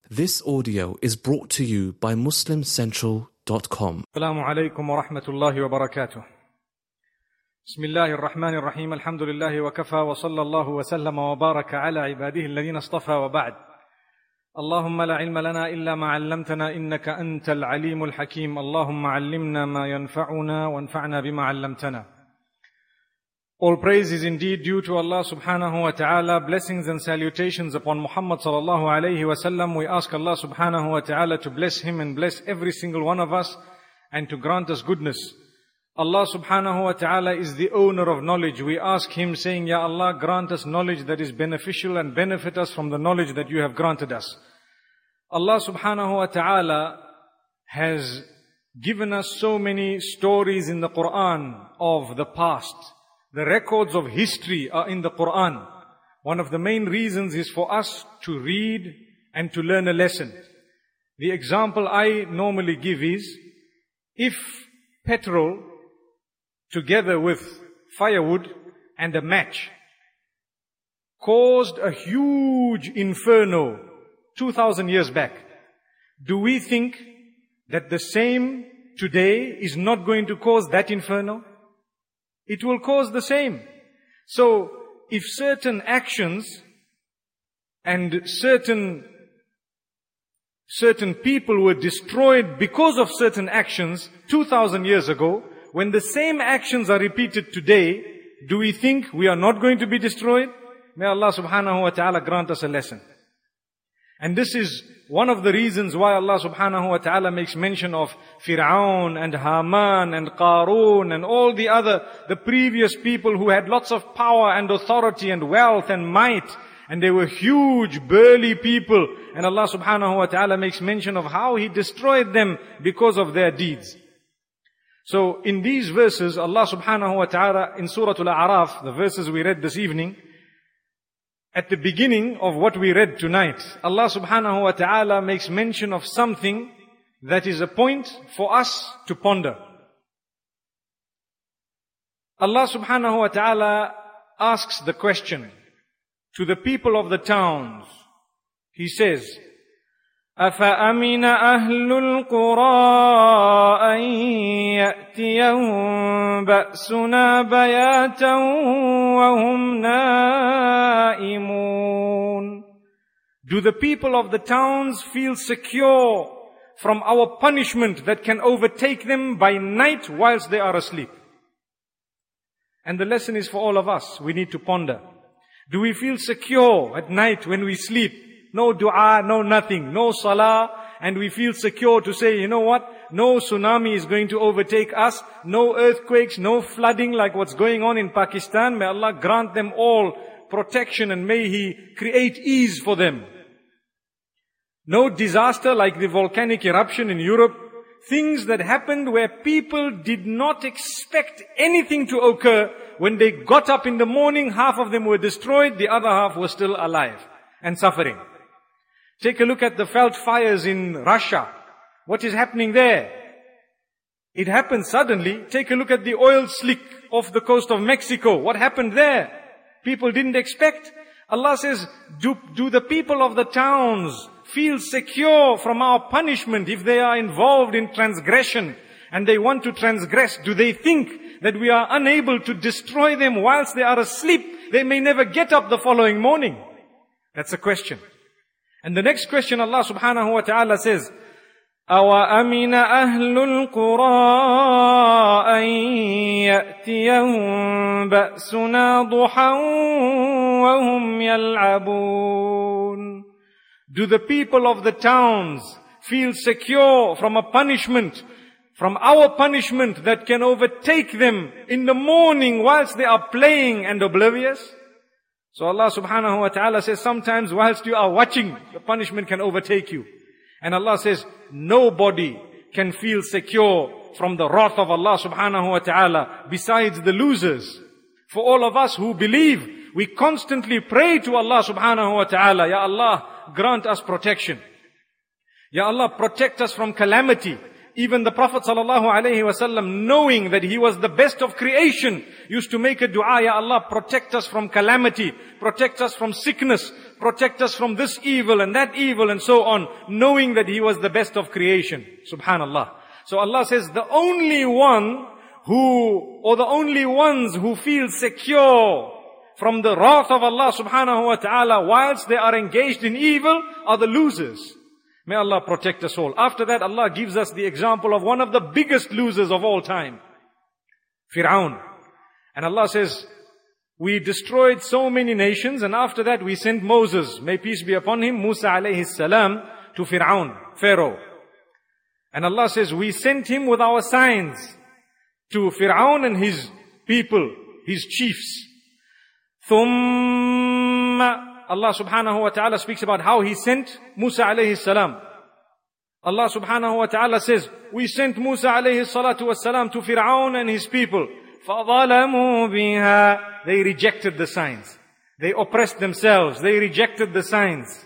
This audio is brought to you by MuslimCentral.com. Assalamu alaikum wa rahmatullahi wa barakatuh. Bismillahir Rahmanir Rahim. Alhamdulillahi wa kafa wa sallallahu wa sallama wa baraka ala ibadihi alladhina istafa wa ba'd. Allahumma la ilma lana illa ma 'allamtana innaka antal alimul hakim. Allahumma 'allimna ma yanfa'una wanfa'na bima 'allamtana. All praise is indeed due to Allah subhanahu wa ta'ala. Blessings and salutations upon Muhammad sallallahu alayhi wa sallam. We ask Allah subhanahu wa ta'ala to bless him and bless every single one of us and to grant us goodness. Allah subhanahu wa ta'ala is the owner of knowledge. We ask him saying, Ya Allah, grant us knowledge that is beneficial and benefit us from the knowledge that you have granted us. Allah subhanahu wa ta'ala has given us so many stories in the Quran of the past. The records of history are in the Quran. One of the main reasons is for us to read and to learn a lesson. The example I normally give is, if petrol together with firewood and a match caused a huge inferno 2000 years back, do we think that the same today is not going to cause that inferno? It will cause the same. So, if certain actions and certain people were destroyed because of certain actions 2000 years ago, when the same actions are repeated today, do we think we are not going to be destroyed? May Allah subhanahu wa ta'ala grant us a lesson. And this is one of the reasons why Allah subhanahu wa ta'ala makes mention of Fir'aun and Haman and Qarun and all the previous people who had lots of power and authority and wealth and might. And they were huge, burly people. And Allah subhanahu wa ta'ala makes mention of how He destroyed them because of their deeds. So in these verses, Allah subhanahu wa ta'ala in Surah Al-A'raf, the verses we read this evening, at the beginning of what we read tonight, Allah subhanahu wa ta'ala makes mention of something that is a point for us to ponder. Allah subhanahu wa ta'ala asks the question to the people of the towns. He says, أَفَأَمِنَ أَهْلُ الْقُرَىٰ أَن يَأْتِيَهُم بَأْسُنَا بَيَاتًا وَهُمْ نَائِمُونَ. Do the people of the towns feel secure from our punishment that can overtake them by night whilst they are asleep? And the lesson is for all of us. We need to ponder. Do we feel secure at night when we sleep? No dua, no nothing, no salah, and we feel secure to say, you know what? No tsunami is going to overtake us, no earthquakes, no flooding like what's going on in Pakistan. May Allah grant them all protection and may He create ease for them. No disaster like the volcanic eruption in Europe. Things that happened where people did not expect anything to occur. When they got up in the morning, half of them were destroyed, the other half were still alive and suffering. Take a look at the veld fires in Russia. What is happening there? It happened suddenly. Take a look at the oil slick off the coast of Mexico. What happened there? People didn't expect. Allah says, do the people of the towns feel secure from our punishment if they are involved in transgression and they want to transgress? Do they think that we are unable to destroy them whilst they are asleep? They may never get up the following morning. That's a question. And the next question, Allah subhanahu wa ta'ala says, أَوَأَمِنَ أَهْلُ الْقُرَىٰ أَن يَأْتِيَهُم بَأْسُنَا ضُحًى وَهُمْ يَلْعَبُونَ. Do the people of the towns feel secure from a punishment, from our punishment that can overtake them in the morning whilst they are playing and oblivious? So Allah subhanahu wa ta'ala says, sometimes whilst you are watching, the punishment can overtake you. And Allah says, nobody can feel secure from the wrath of Allah subhanahu wa ta'ala besides the losers. For all of us who believe, we constantly pray to Allah subhanahu wa ta'ala, Ya Allah, grant us protection. Ya Allah, protect us from calamity. Even the Prophet ﷺ, knowing that he was the best of creation, used to make a dua, Ya Allah, protect us from calamity, protect us from sickness, protect us from this evil and that evil and so on, knowing that He was the best of creation. Subhanallah. So Allah says, the only ones who feel secure from the wrath of Allah subhanahu wa ta'ala whilst they are engaged in evil are the losers. May Allah protect us all. After that, Allah gives us the example of one of the biggest losers of all time, Fir'aun. And Allah says, we destroyed so many nations, and after that we sent Moses, may peace be upon him, Musa alayhi salam, to Fir'aun, Pharaoh. And Allah says, we sent him with our signs to Fir'aun and his people, his chiefs. Thumma, Allah subhanahu wa ta'ala speaks about how He sent Musa alayhi salam. Allah subhanahu wa ta'ala says, we sent Musa alayhi salatu was salam to Fir'aun and his people. فَظَلَمُوا بِهَا. They rejected the signs. They oppressed themselves. They rejected the signs.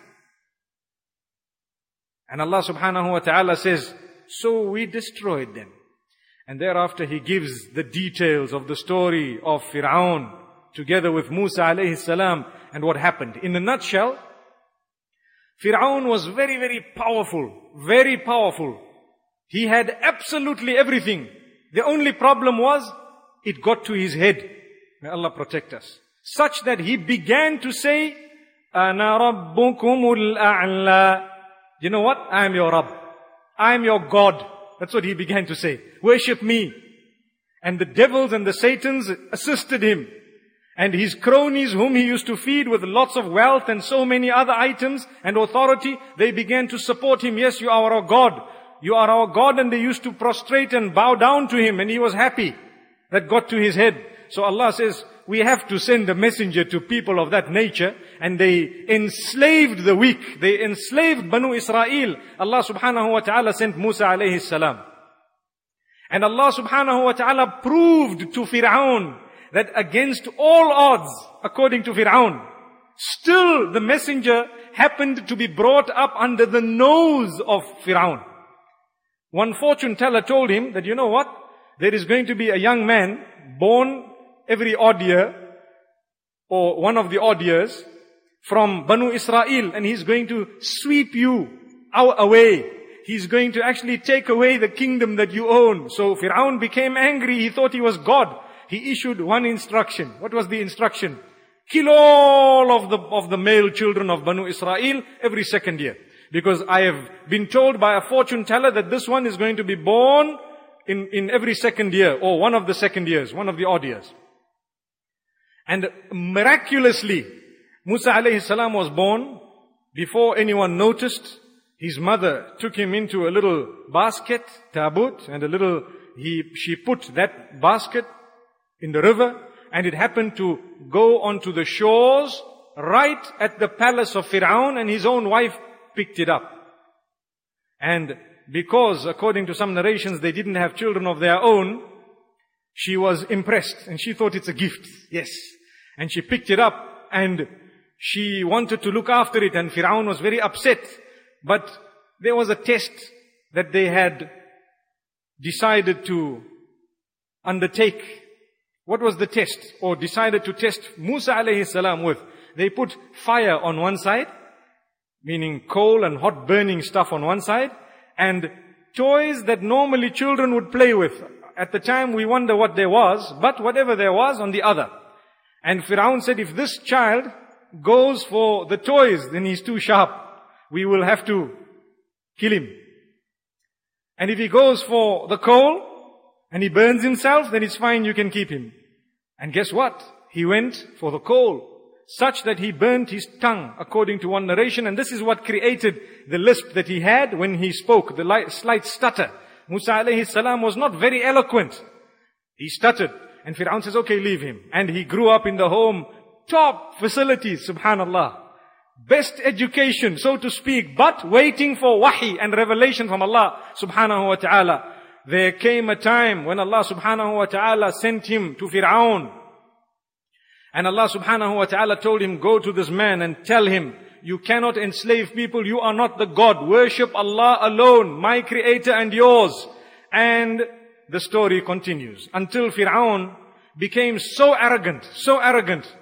And Allah subhanahu wa ta'ala says, so we destroyed them. And thereafter He gives the details of the story of Fir'aun together with Musa alayhi salam and what happened. In a nutshell, Fir'aun was very, very powerful. Very powerful. He had absolutely everything. The only problem was, it got to his head. May Allah protect us. Such that he began to say, Ana rabbukumul a'la. You know what? I am your Rabb. I am your God. That's what he began to say. Worship me. And the devils and the Satans assisted him. And his cronies whom he used to feed with lots of wealth and so many other items and authority, they began to support him. Yes, you are our God. You are our God. And they used to prostrate and bow down to him. And he was happy. That got to his head. So Allah says, we have to send a messenger to people of that nature. And they enslaved the weak. They enslaved Banu Israel. Allah subhanahu wa ta'ala sent Musa alayhi salam. And Allah subhanahu wa ta'ala proved to Fir'aun that against all odds, according to Fir'aun, still the messenger happened to be brought up under the nose of Fir'aun. One fortune teller told him that, you know what? There is going to be a young man born every odd year, or one of the odd years, from Banu Israel, and he's going to sweep you away. He's going to actually take away the kingdom that you own. So Fir'aun became angry. He thought he was God. He issued one instruction. What was the instruction? Kill all of the male children of Banu Israel every second year. Because I have been told by a fortune teller that this one is going to be born in every second year, or one of the second years, one of the odd years. And miraculously, Musa alayhi salam was born before anyone noticed. His mother took him into a little basket, tabut, and she put that basket in the river, and it happened to go onto the shores right at the palace of Fir'aun, and his own wife picked it up. And because, according to some narrations, they didn't have children of their own, she was impressed and she thought it's a gift. Yes. And she picked it up and she wanted to look after it, and Fir'aun was very upset. But there was a test that they had decided to undertake. What was the test? Or decided to test Musa alayhi salam with? They put fire on one side, meaning coal and hot burning stuff on one side, and toys that normally children would play with. At the time we wonder what there was, but whatever there was on the other. And Fir'aun said, if this child goes for the toys, then he's too sharp. We will have to kill him. And if he goes for the coal, and he burns himself, then it's fine, you can keep him. And guess what? He went for the coal, such that he burnt his tongue, according to one narration. And this is what created the lisp that he had when he spoke, the slight stutter. Musa alayhi salam was not very eloquent. He stuttered. And Fir'aun says, okay, leave him. And he grew up in the home, top facilities, subhanallah. Best education, so to speak, but waiting for wahi and revelation from Allah subhanahu wa ta'ala. There came a time when Allah subhanahu wa ta'ala sent him to Fir'aun. And Allah subhanahu wa ta'ala told him, go to this man and tell him, you cannot enslave people, you are not the God. Worship Allah alone, my creator and yours. And the story continues. Until Fir'aun became so arrogant.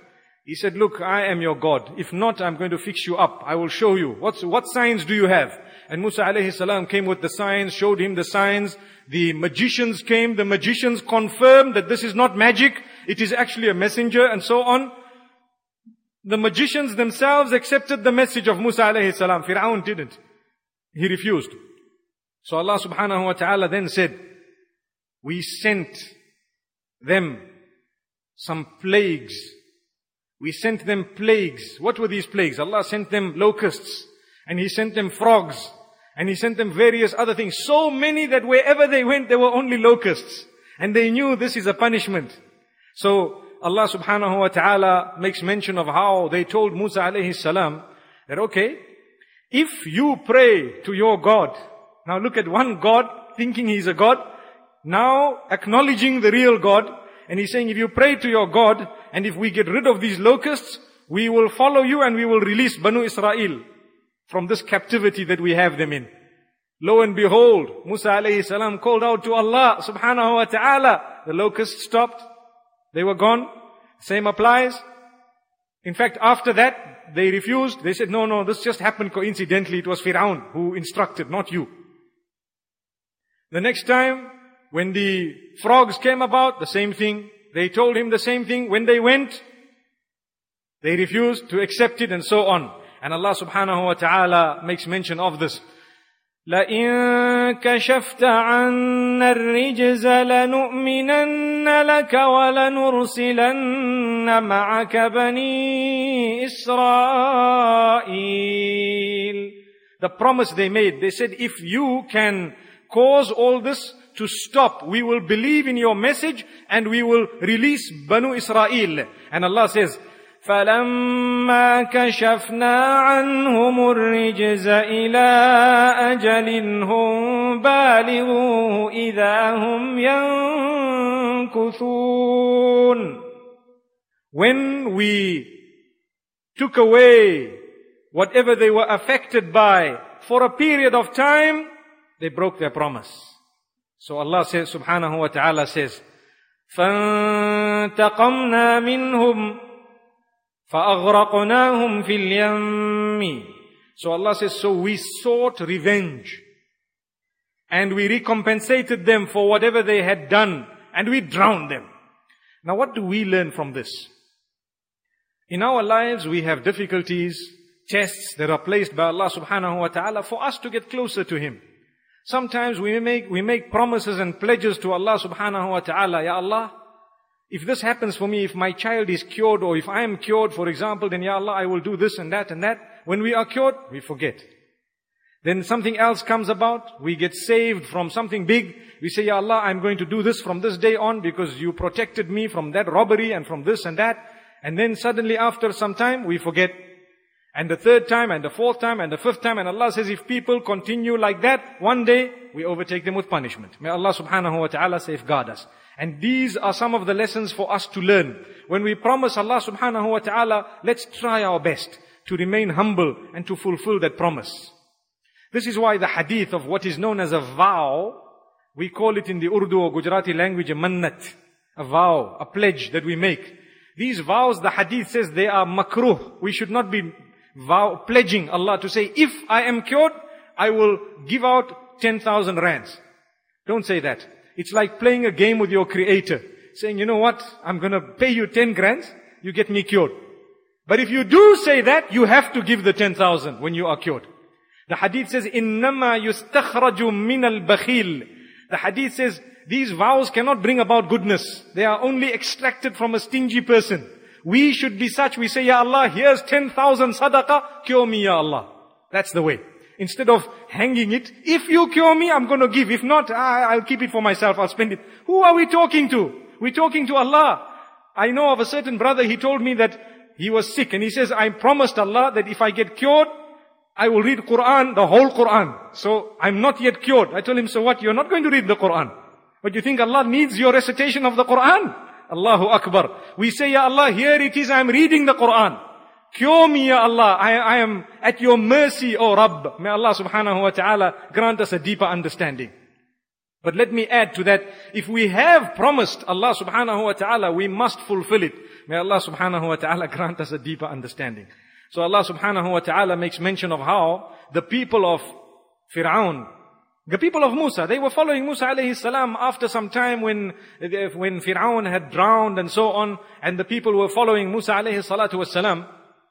He said, look, I am your God. If not, I'm going to fix you up. I will show you. What signs do you have? And Musa alayhi salam came with the signs, showed him the signs. The magicians came. The magicians confirmed that this is not magic. It is actually a messenger and so on. The magicians themselves accepted the message of Musa alayhi salam. Fir'aun didn't. He refused. So Allah subhanahu wa ta'ala then said, we sent them some plagues. We sent them plagues. What were these plagues? Allah sent them locusts. And He sent them frogs. And He sent them various other things. So many that wherever they went, there were only locusts. And they knew this is a punishment. So Allah subhanahu wa ta'ala makes mention of how they told Musa alayhi salam that, okay, if you pray to your God, now look at one God thinking He's a God, now acknowledging the real God, and He's saying, if you pray to your God, and if we get rid of these locusts, we will follow you and we will release Banu Israel from this captivity that we have them in. Lo and behold, Musa alayhi salam called out to Allah subhanahu wa ta'ala. The locusts stopped. They were gone. Same applies. In fact, after that, they refused. They said, no, this just happened coincidentally. It was Fir'aun who instructed, not you. The next time, when the frogs came about, the same thing. They told him the same thing. When they went, they refused to accept it and so on. And Allah subhanahu wa ta'ala makes mention of this. لَإِن كَشَفْتَ عَنَّا الرِّجْزَ لَنُؤْمِنَنَّ لَكَ وَلَنُرْسِلَنَّ مَعَكَ بَنِي إِسْرَائِيلَ. The promise they made, they said, if you can cause all this to stop, we will believe in your message and we will release Banu Israel. And Allah says, فَلَمَّا كَشَفْنَا عَنْهُمُ الرِّجْزَ إِلَىٰ أَجَلٍ هُمْ بَالِغُوهُ إِذَا هُمْ يَنْكُثُونَ. When we took away whatever they were affected by for a period of time, they broke their promise. So Allah says, subhanahu wa ta'ala says, فَانْتَقَمْنَا مِنْهُمْ فَأَغْرَقْنَاهُمْ فِي الْيَمِّ. So Allah says, so we sought revenge. And we recompensated them for whatever they had done. And we drowned them. Now what do we learn from this? In our lives we have difficulties, tests that are placed by Allah subhanahu wa ta'ala for us to get closer to Him. Sometimes we make promises and pledges to Allah subhanahu wa ta'ala. Ya Allah, if this happens for me, if my child is cured or if I am cured, for example, then Ya Allah, I will do this and that and that. When we are cured, we forget. Then something else comes about. We get saved from something big. We say, Ya Allah, I'm going to do this from this day on because you protected me from that robbery and from this and that. And then suddenly after some time, we forget. And the third time, and the fourth time, and the fifth time, and Allah says, if people continue like that, one day, we overtake them with punishment. May Allah subhanahu wa ta'ala safeguard us. And these are some of the lessons for us to learn. When we promise Allah subhanahu wa ta'ala, let's try our best to remain humble and to fulfill that promise. This is why the hadith of what is known as a vow, we call it in the Urdu or Gujarati language a mannat, a vow, a pledge that we make. These vows, the hadith says they are makruh. We should not be pledging Allah to say, if I am cured, I will give out 10,000 rands. Don't say that. It's like playing a game with your creator. Saying, you know what, I'm going to pay you 10 grand, you get me cured. But if you do say that, you have to give the 10,000 when you are cured. The hadith says, إِنَّمَا يُسْتَخْرَجُ مِنَ الْبَخِيلِ. The hadith says, these vows cannot bring about goodness. They are only extracted from a stingy person. We should be such, we say, Ya Allah, here's 10,000 sadaqah, cure me, Ya Allah. That's the way. Instead of hanging it, if you cure me, I'm going to give. If not, I'll keep it for myself, I'll spend it. Who are we talking to? We're talking to Allah. I know of a certain brother, he told me that he was sick, and he says, I promised Allah that if I get cured, I will read Quran, the whole Quran. So, I'm not yet cured. I told him, so what? You're not going to read the Quran. But you think Allah needs your recitation of the Quran? Allahu Akbar. We say, Ya Allah, here it is, I'm reading the Quran. Cure me, Ya Allah. I am at your mercy, O Rabb. May Allah subhanahu wa ta'ala grant us a deeper understanding. But let me add to that, if we have promised Allah subhanahu wa ta'ala, we must fulfill it. May Allah subhanahu wa ta'ala grant us a deeper understanding. So Allah subhanahu wa ta'ala makes mention of how the people of Fir'aun, the people of Musa, they were following Musa alayhi salam after some time when Fir'aun had drowned and so on, and the people were following Musa alayhi salatu wassalam.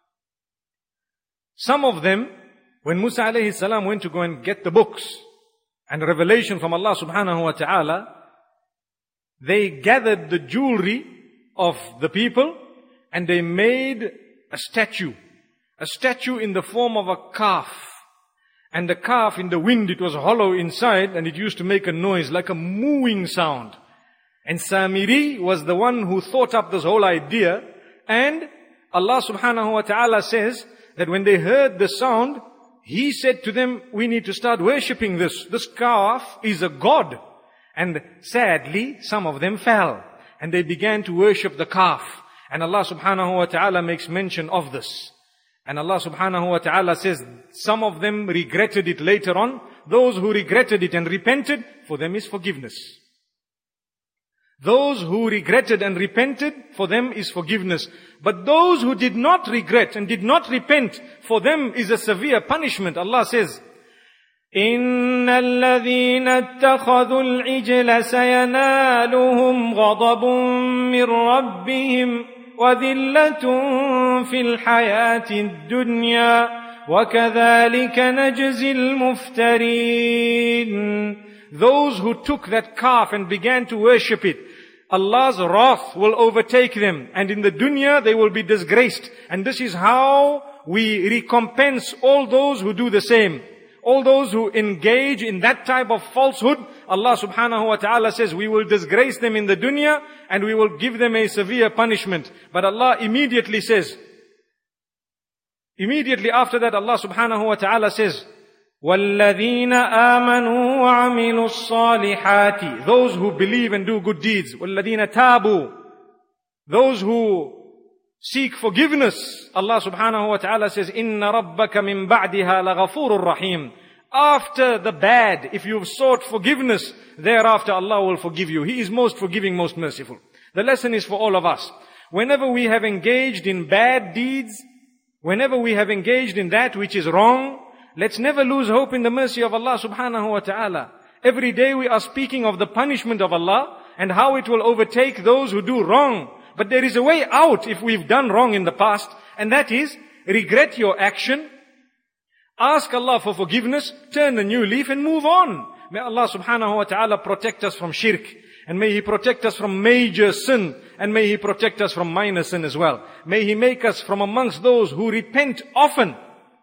Some of them, when Musa alayhi salam went to go and get the books and revelation from Allah subhanahu wa ta'ala, they gathered the jewelry of the people and they made a statue in the form of a calf. And the calf, in the wind, it was hollow inside and it used to make a noise like a mooing sound. And Samiri was the one who thought up this whole idea. And Allah subhanahu wa ta'ala says that when they heard the sound, He said to them, we need to start worshipping this. This calf is a god. And sadly, some of them fell. And they began to worship the calf. And Allah subhanahu wa ta'ala makes mention of this. And Allah subhanahu wa ta'ala says, some of them regretted it later on. Those who regretted it and repented, for them is forgiveness. Those who regretted and repented, for them is forgiveness. But those who did not regret and did not repent, for them is a severe punishment. Allah says, إِنَّ الَّذِينَ اتَّخَذُوا الْعِجْلَ سَيَنَالُهُمْ غَضَبٌ مِّن رَّبِّهِمْ وَذِلَّةٌ فِي الْحَيَاةِ الدُّنْيَا وَكَذَلِكَ نَجْزِي الْمُفْتَرِينَ. Those who took that calf and began to worship it, Allah's wrath will overtake them, and in the dunya they will be disgraced. And this is how we recompense all those who do the same. All those who engage in that type of falsehood, Allah subhanahu wa ta'ala says, we will disgrace them in the dunya and we will give them a severe punishment. But Allah immediately says, immediately after that Allah subhanahu wa ta'ala says, وَالَّذِينَ آمَنُوا وَعَمِلُوا الصَّالِحَاتِ. Those who believe and do good deeds. وَالَّذِينَ تَابُوا. Those who seek forgiveness. Allah subhanahu wa ta'ala says, إِنَّ رَبَّكَ مِن بَعْدِهَا لَغَفُورٌ رَحِيمٌ. After the bad, if you've sought forgiveness, thereafter Allah will forgive you. He is most forgiving, most merciful. The lesson is for all of us. Whenever we have engaged in bad deeds, whenever we have engaged in that which is wrong, let's never lose hope in the mercy of Allah subhanahu wa ta'ala. Every day we are speaking of the punishment of Allah and how it will overtake those who do wrong. But there is a way out if we've done wrong in the past, and that is, regret your action, ask Allah for forgiveness, turn a new leaf and move on. May Allah subhanahu wa ta'ala protect us from shirk, and may He protect us from major sin, and may He protect us from minor sin as well. May He make us from amongst those who repent often,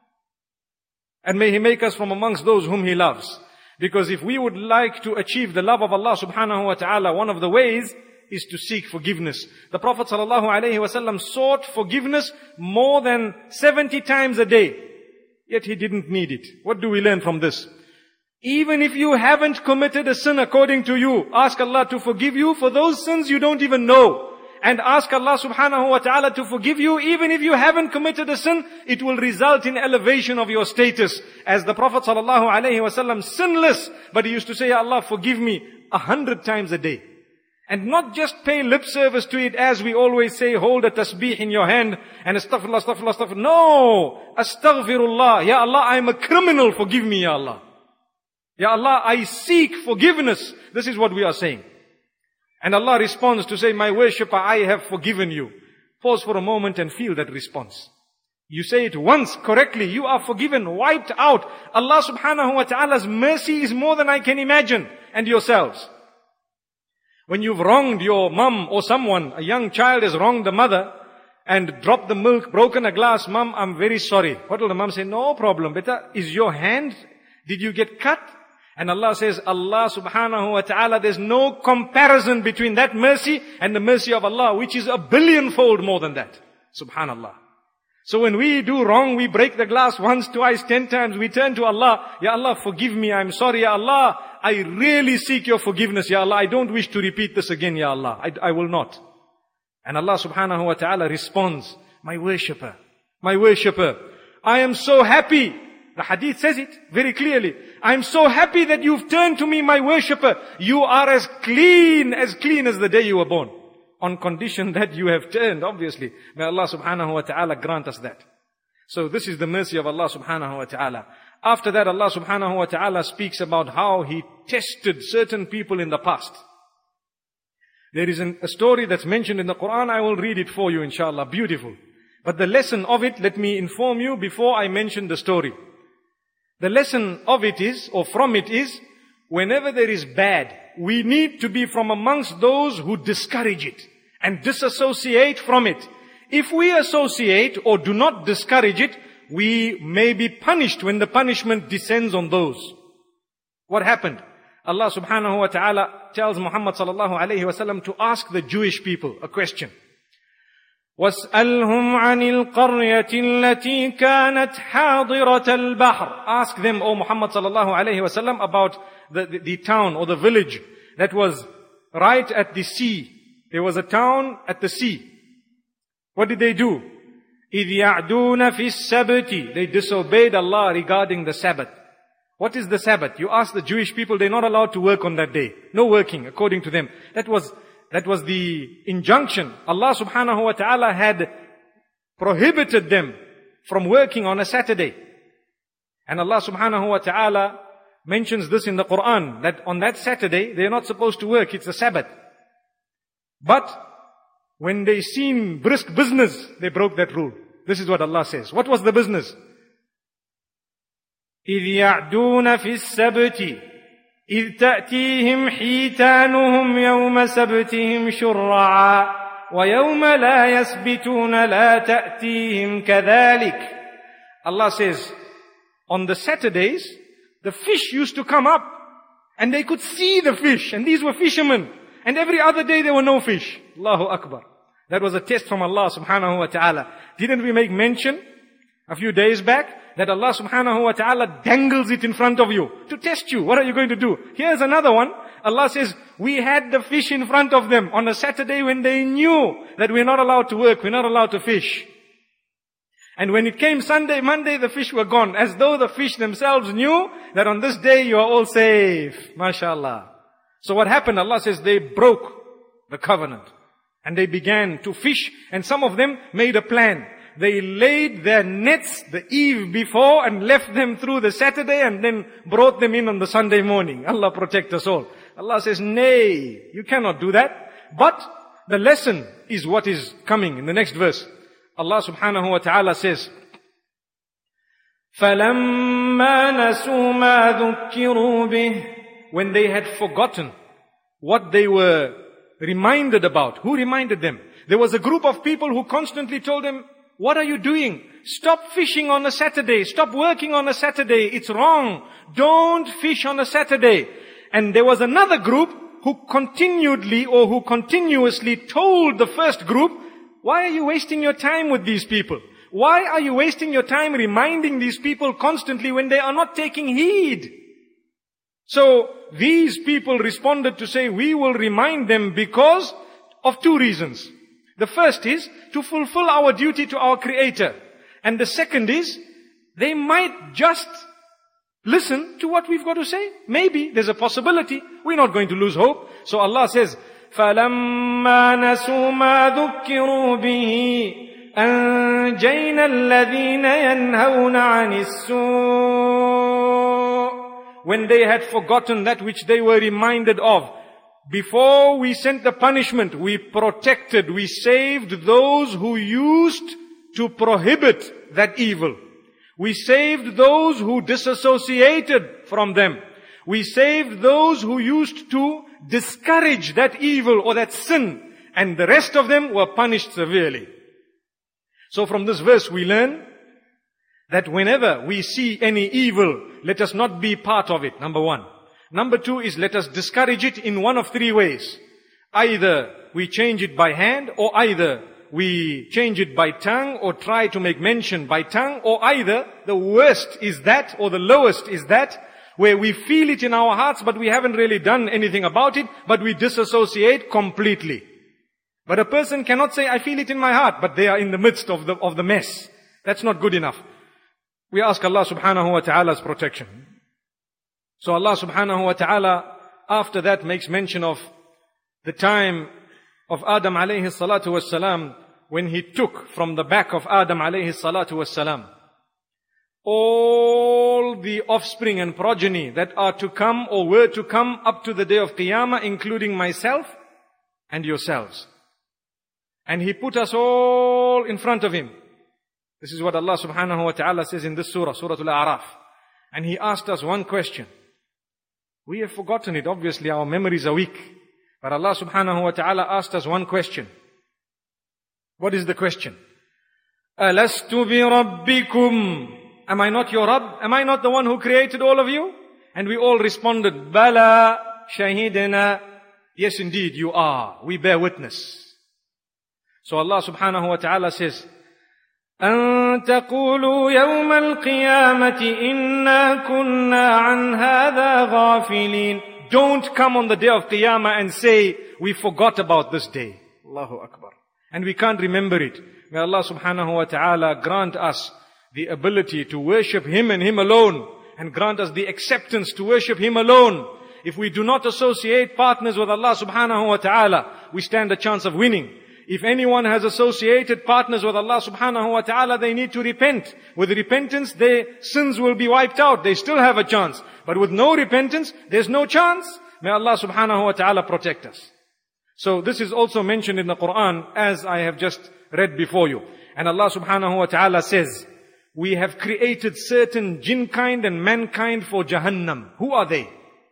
and may He make us from amongst those whom He loves. Because if we would like to achieve the love of Allah subhanahu wa ta'ala, one of the ways is to seek forgiveness. The Prophet ﷺ sought forgiveness more than 70 times a day. Yet he didn't need it. What do we learn from this? Even if you haven't committed a sin according to you, ask Allah to forgive you for those sins you don't even know. And ask Allah subhanahu wa ta'ala to forgive you even if you haven't committed a sin. It will result in elevation of your status. As the Prophet ﷺ, sinless, but he used to say, Allah forgive me 100 times a day. And not just pay lip service to it as we always say, hold a tasbih in your hand and astaghfirullah, astaghfirullah, astaghfirullah. No! Astaghfirullah. Ya Allah, I am a criminal, forgive me, Ya Allah. Ya Allah, I seek forgiveness. This is what we are saying. And Allah responds to say, my worshipper, I have forgiven you. Pause for a moment and feel that response. You say it once correctly, you are forgiven, wiped out. Allah subhanahu wa ta'ala's mercy is more than I can imagine. And yourselves. When you've wronged your mum or someone, a young child has wronged the mother and dropped the milk, broken a glass, mum, I'm very sorry. What will the mum say? No problem, beta. Is your hand, did you get cut? And Allah says, Allah subhanahu wa ta'ala, there's no comparison between that mercy and the mercy of Allah, which is 1 billion-fold more than that. Subhanallah. So when we do wrong, we break the glass once, twice, 10 times, we turn to Allah, Ya Allah, forgive me, I'm sorry, Ya Allah, I really seek your forgiveness, Ya Allah, I don't wish to repeat this again, Ya Allah, I will not. And Allah subhanahu wa ta'ala responds, my worshipper, I am so happy The hadith says it very clearly. I'm so happy that you've turned to me, my worshipper. You are as clean as the day you were born. On condition that you have turned, obviously. May Allah subhanahu wa ta'ala grant us that. So this is the mercy of Allah subhanahu wa ta'ala. After that, Allah subhanahu wa ta'ala speaks about how He tested certain people in the past. There is a story that's mentioned in the Quran. I will read it for you, inshallah. Beautiful. But the lesson of it, let me inform you before I mention the story. The lesson of it is, or from it is, whenever there is bad, we need to be from amongst those who discourage it and disassociate from it. If we associate or do not discourage it, we may be punished when the punishment descends on those. What happened? Allah subhanahu wa ta'ala tells Muhammad sallallahu alayhi wa sallam to ask the Jewish people a question. وَاسْأَلْهُمْ عَنِ الْقَرْيَةِ الَّتِي كَانَتْ حَاضِرَةَ الْبَحْرِ. Ask them, O Muhammad sallallahu alayhi wa sallam, about the town or the village that was right at the sea. There was a town at the sea. What did they do? إِذْ يَعْدُونَ فِي السَّبْتِ. They disobeyed Allah regarding the Sabbath. What is the Sabbath? You ask the Jewish people, they're not allowed to work on that day. No working, according to them. That was the injunction. Allah subhanahu wa ta'ala had prohibited them from working on a Saturday. And Allah subhanahu wa ta'ala mentions this in the Quran, that on that Saturday, they're not supposed to work, it's a Sabbath. But when they seen brisk business, they broke that rule. This is what Allah says. What was the business? إِذْ يَعْدُونَ فِي السَّبْتِ إِذْ تَأْتِيهِمْ حِيتَانُهُمْ يَوْمَ سَبْتِهِمْ شُرَّعًا وَيَوْمَ لَا يَسْبِتُونَ لَا تَأْتِيهِمْ كَذَلِكَ. Allah says, on the Saturdays, the fish used to come up and they could see the fish, and these were fishermen. And every other day there were no fish. Allahu Akbar. That was a test from Allah subhanahu wa ta'ala. Didn't we make mention a few days back that Allah subhanahu wa ta'ala dangles it in front of you to test you? What are you going to do? Here's another one. Allah says, we had the fish in front of them on a Saturday when they knew that we're not allowed to work, we're not allowed to fish. And when it came Sunday, Monday, the fish were gone, as though the fish themselves knew that on this day you are all safe. MashaAllah. So what happened? Allah says they broke the covenant. And they began to fish, and some of them made a plan. They laid their nets the eve before and left them through the Saturday and then brought them in on the Sunday morning. Allah protect us all. Allah says, nay, you cannot do that. But the lesson is what is coming in the next verse. Allah subhanahu wa ta'ala says, فَلَمَّا نَسُوا مَا ذُكِّرُوا بِهِ. When they had forgotten what they were reminded about. Who reminded them? There was a group of people who constantly told them, what are you doing? Stop fishing on a Saturday. Stop working on a Saturday. It's wrong. Don't fish on a Saturday. And there was another group who continuously told the first group, why are you wasting your time with these people? Why are you wasting your time reminding these people constantly when they are not taking heed? So these people responded to say, we will remind them because of two reasons. The first is to fulfill our duty to our Creator. And the second is, they might just listen to what we've got to say. Maybe there's a possibility. We're not going to lose hope. So Allah says, فَلَمَّا نَسُوا مَا ذُكِّرُوا بِهِ أَنْجَيْنَا الَّذِينَ يَنْهَوْنَ عَنِ السُّوءِ. When they had forgotten that which they were reminded of, before we sent the punishment, we protected, we saved those who used to prohibit that evil. We saved those who disassociated from them. We saved those who used to discourage that evil or that sin. And the rest of them were punished severely. So from this verse we learn that whenever we see any evil, let us not be part of it, number one. Number two is let us discourage it in one of three ways. Either we change it by hand, or either we change it by tongue, or try to make mention by tongue, or either the worst is that, or the lowest is that, where we feel it in our hearts, but we haven't really done anything about it, but we disassociate completely. But a person cannot say, I feel it in my heart, but they are in the midst of the mess. That's not good enough. we ask Allah subhanahu wa ta'ala's protection. So Allah subhanahu wa ta'ala after that makes mention of the time of Adam alayhi salatu wassalam, when he took from the back of Adam alayhi salatu wassalam all the offspring and progeny that are to come or were to come up to the day of Qiyamah, including myself and yourselves. And he put us all in front of him. This is what Allah subhanahu wa ta'ala says in this surah, Surah Al-A'raf. And he asked us one question. We have forgotten it. Obviously our memories are weak. But Allah subhanahu wa ta'ala asked us one question. What is the question? Alastu bi rabbikum? Am I not your Rabb? Am I not the one who created all of you? And we all responded, Bala shahidina. Yes, indeed, you are. We bear witness. So Allah subhanahu wa ta'ala says, أن تقولوا يوم القيامة إنا كنا عن هذا غافلين. Don't come on the day of Qiyamah and say, we forgot about this day. Allahu Akbar. And we can't remember it. May Allah subhanahu wa ta'ala grant us the ability to worship Him and Him alone. And grant us the acceptance to worship Him alone. If we do not associate partners with Allah subhanahu wa ta'ala, we stand a chance of winning. If anyone has associated partners with Allah subhanahu wa ta'ala, they need to repent. With repentance, their sins will be wiped out. They still have a chance. But with no repentance, there's no chance. May Allah subhanahu wa ta'ala protect us. So this is also mentioned in the Quran, as I have just read before you. And Allah subhanahu wa ta'ala says, we have created certain jinn kind and mankind for Jahannam. Who are they?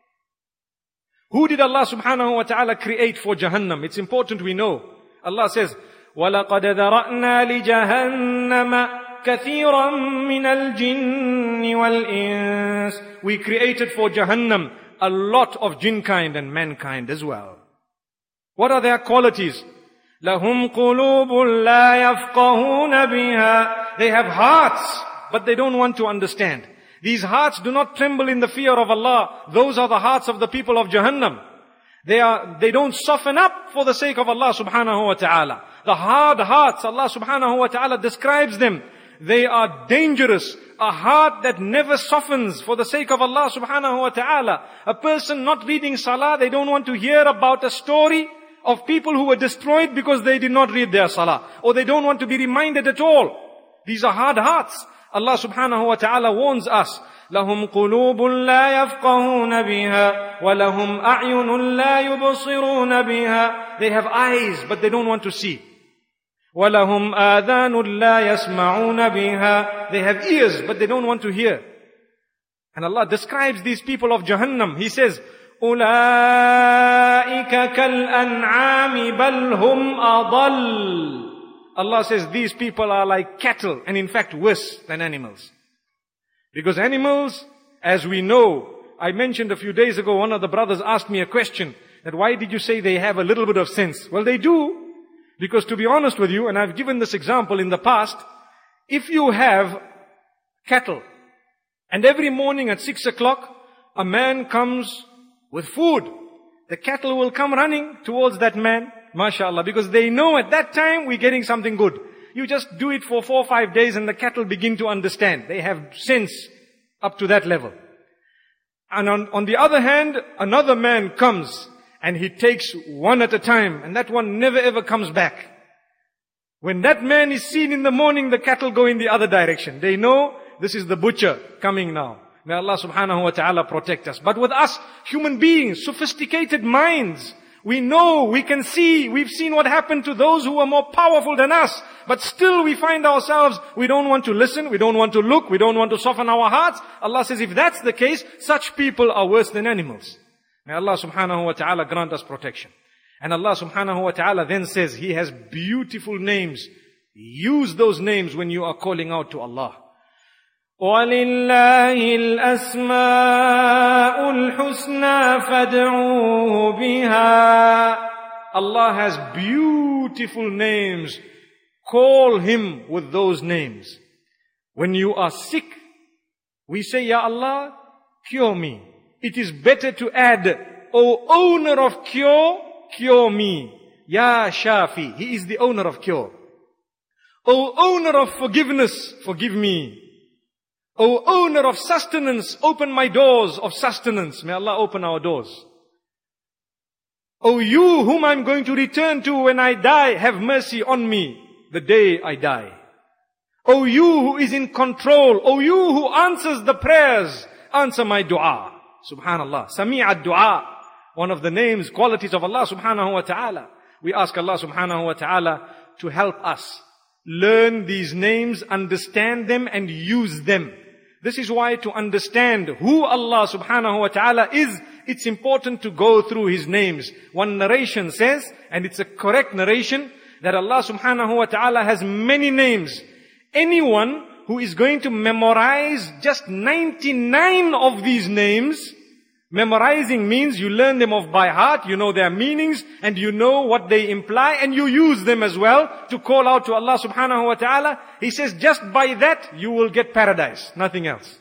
Who did Allah subhanahu wa ta'ala create for Jahannam? It's important we know. Allah says, وَلَقَدْ ذَرَأْنَا لِجَهَنَّمَ كَثِيرًا مِنَ الْجِنِّ وَالْإِنسِ. We created for Jahannam a lot of jinn kind and mankind as well. What are their qualities? لَهُمْ قُلُوبٌ لَا يَفْقَهُونَ بِهَا. They have hearts, but they don't want to understand. These hearts do not tremble in the fear of Allah. Those are the hearts of the people of Jahannam. They don't soften up for the sake of Allah subhanahu wa ta'ala. The hard hearts, Allah subhanahu wa ta'ala describes them. They are dangerous. A heart that never softens for the sake of Allah subhanahu wa ta'ala. A person not reading salah, they don't want to hear about a story of people who were destroyed because they did not read their salah. Or they don't want to be reminded at all. These are hard hearts. Allah subhanahu wa ta'ala warns us. لهم قلوب لا يفقهون بها ولهم أعين لا يبصرون بها. They have eyes but they don't want to see. ولهم آذان لا يسمعون بها. They have ears but they don't want to hear. And Allah describes these people of Jahannam. He says, أولئك كالأنعام بل هم أضل. Allah says these people are like cattle and in fact worse than animals. Because animals, as we know, I mentioned a few days ago, one of the brothers asked me a question, that why did you say they have a little bit of sense? Well, they do. Because to be honest with you, and I've given this example in the past, if you have cattle, and every morning at 6 o'clock, a man comes with food, the cattle will come running towards that man, mashallah, because they know at that time we're getting something good. You just do it for 4 or 5 days and the cattle begin to understand. They have sense up to that level. And on the other hand, another man comes and he takes one at a time and that one never ever comes back. When that man is seen in the morning, the cattle go in the other direction. They know this is the butcher coming now. May Allah subhanahu wa ta'ala protect us. But with us, human beings, sophisticated minds, we know, we can see, we've seen what happened to those who are more powerful than us. But still we find ourselves, we don't want to listen, we don't want to look, we don't want to soften our hearts. Allah says if that's the case, such people are worse than animals. May Allah subhanahu wa ta'ala grant us protection. And Allah subhanahu wa ta'ala then says He has beautiful names. Use those names when you are calling out to Allah. وَلِلَّهِ الْأَسْمَاءُ الْحُسْنَى فَادْعُوهُ بِهَا. Allah has beautiful names. Call Him with those names. When you are sick, we say, Ya Allah, cure me. It is better to add, O owner of cure, cure me. Ya Shafi, He is the owner of cure. O owner of forgiveness, forgive me. O owner of sustenance, open my doors of sustenance. May Allah open our doors. O you whom I'm going to return to when I die, have mercy on me the day I die. O you who is in control, O you who answers the prayers, answer my dua. Subhanallah. Sami'at dua. One of the names, qualities of Allah subhanahu wa ta'ala. We ask Allah subhanahu wa ta'ala to help us learn these names, understand them and use them. This is why to understand who Allah subhanahu wa ta'ala is, it's important to go through His names. One narration says, and it's a correct narration, that Allah subhanahu wa ta'ala has many names. Anyone who is going to memorize just 99 of these names, memorizing means you learn them off by heart, you know their meanings, and you know what they imply, and you use them as well to call out to Allah subhanahu wa ta'ala. He says, just by that, you will get paradise, nothing else.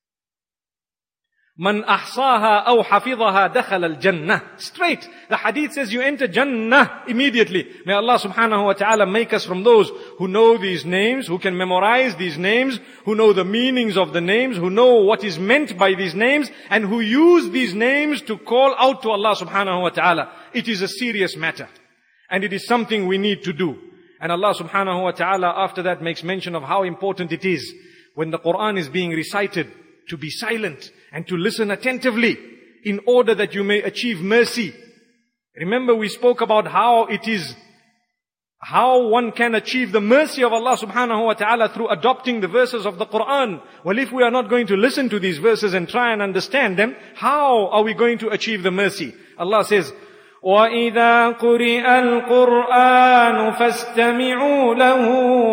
Man ahsaha aw hafidhaha dakhala al-jannah. Straight. The hadith says you enter Jannah immediately. May Allah subhanahu wa ta'ala make us from those who know these names, who can memorize these names, who know the meanings of the names, who know what is meant by these names, and who use these names to call out to Allah subhanahu wa ta'ala. It is a serious matter. And it is something we need to do. And Allah subhanahu wa ta'ala after that makes mention of how important it is when the Quran is being recited to be silent and to listen attentively in order that you may achieve mercy. Remember we spoke about how one can achieve the mercy of Allah subhanahu wa ta'ala through adopting the verses of the Quran. Well, if we are not going to listen to these verses and try and understand them, how are we going to achieve the mercy? Allah says, وَإِذَا قُرِئَ الْقُرْآنُ فَاسْتَمِعُوا لَهُ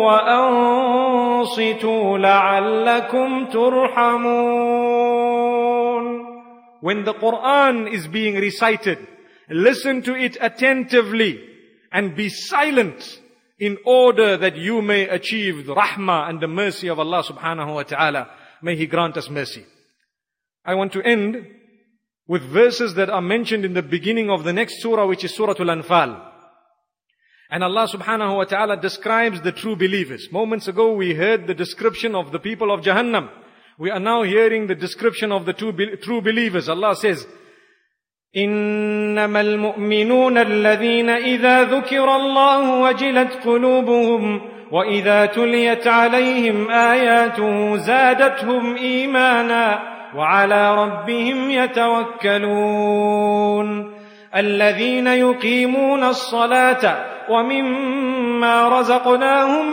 وَأَنصِتُوا لَعَلَّكُمْ تُرْحَمُونَ. When the Quran is being recited, listen to it attentively and be silent in order that you may achieve the rahmah and the mercy of Allah subhanahu wa ta'ala. May He grant us mercy. I want to end with verses that are mentioned in the beginning of the next surah, which is Surah Al-Anfal. And Allah subhanahu wa ta'ala describes the true believers. Moments ago we heard the description of the people of Jahannam. We are now hearing the description of the true believers. Allah says, إِنَّمَا الْمُؤْمِنُونَ الَّذِينَ إِذَا ذُكِرَ اللَّهُ وَجِلَتْ قُلُوبُهُمْ وَإِذَا تُلِيَتْ عَلَيْهِمْ آيَاتُهُ زَادَتْهُمْ إِيمَانًا وعلى ربهم يتوكلون الذين يقيمون الصلاة ومما رزقناهم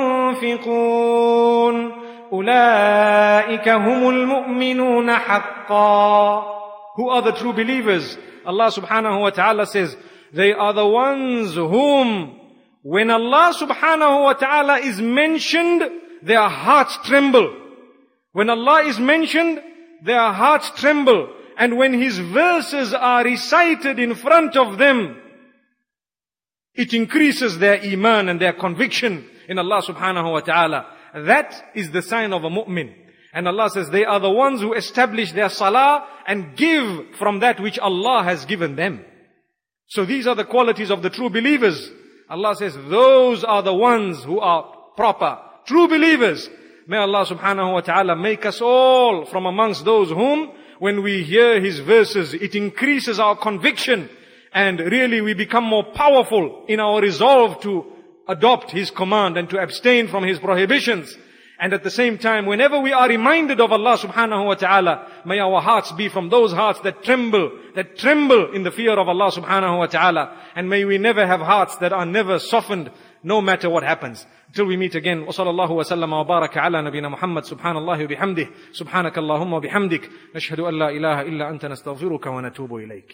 ينفقون أولئك هم المؤمنون حقا. Who are the true believers? Allah subhanahu wa ta'ala says, they are the ones whom, when Allah subhanahu wa ta'ala is mentioned, their hearts tremble. When Allah is mentioned, their hearts tremble. And when His verses are recited in front of them, it increases their iman and their conviction in Allah subhanahu wa ta'ala. That is the sign of a mu'min. And Allah says they are the ones who establish their salah and give from that which Allah has given them. So these are the qualities of the true believers. Allah says those are the ones who are proper, true believers. May Allah subhanahu wa ta'ala make us all from amongst those whom, when we hear His verses, it increases our conviction and really we become more powerful in our resolve to adopt His command and to abstain from His prohibitions. And at the same time, whenever we are reminded of Allah subhanahu wa ta'ala, may our hearts be from those hearts that tremble in the fear of Allah subhanahu wa ta'ala. And may we never have hearts that are never softened, no matter what happens. Until we meet again, wa sallallahu wa sallam wa baraka ala nabina Muhammad subhanallahi wa bihamdih, subhanakallahumma wa bihamdik, nashhadu an la ilaha illa anta nastaghfiruka wa natubu ilayk.